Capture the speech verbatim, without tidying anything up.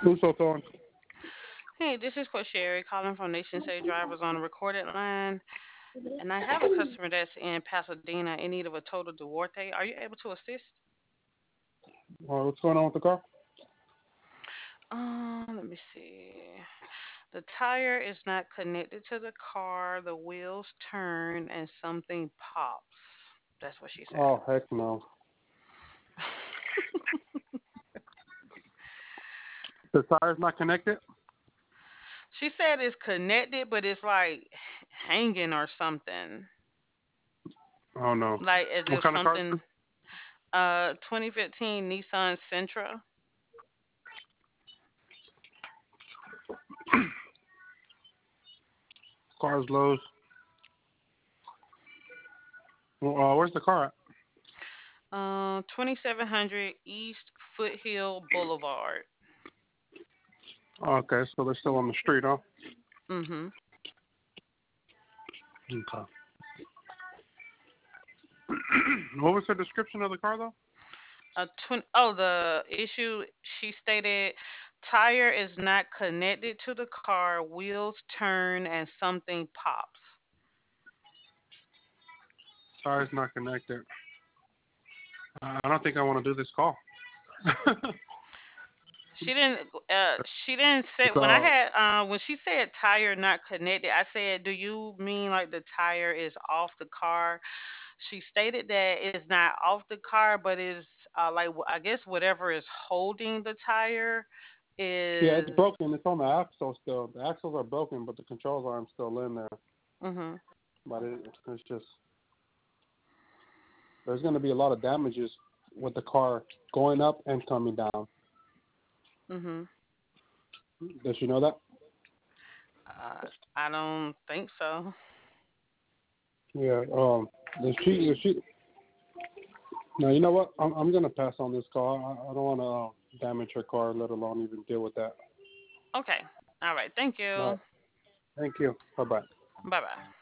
Who's so on? Hey, this is Sherry calling from Nation Say Drivers on a recorded line, and I have a customer that's in Pasadena in need of a total Duarte. Are you able to assist? Uh, what's going on with the car? Um, let me see. The tire is not connected to the car. The wheels turn and something pops. That's what she said. Oh, heck no. The tire's not connected? She said it's connected, but it's like hanging or something. Oh, no. Like as What if kind of car is something. Uh, twenty fifteen Nissan Sentra. Car's lows. Well, uh, where's the car at? Uh, twenty-seven hundred East Foothill Boulevard. Oh, okay, so they're still on the street, huh? Mm-hmm. Okay. What was the description of the car, though? Uh, twen- oh, the issue she stated tire is not connected to the car, wheels turn, and something pops. Tire's not connected. Uh, I don't think I want to do this call. She didn't. Uh, she didn't say when I so, had. Uh, when she said tire not connected, I said, "Do you mean like the tire is off the car?" She stated that it's not off the car, but is uh, like wh- I guess whatever is holding the tire yeah, it's is. broken. It's on the axle still. The axles are broken, but the controls arm's still in there. Mhm. But it, it's just, there's going to be a lot of damages with the car going up and coming down. Mhm. Does she know that? Uh, I don't think so. Yeah. Um. If she, if she, no, you know what? I'm, I'm gonna pass on this call. I, I don't want to uh, damage her car, let alone even deal with that. Okay. All right. Thank All right. you. Thank you. Bye bye. Bye bye.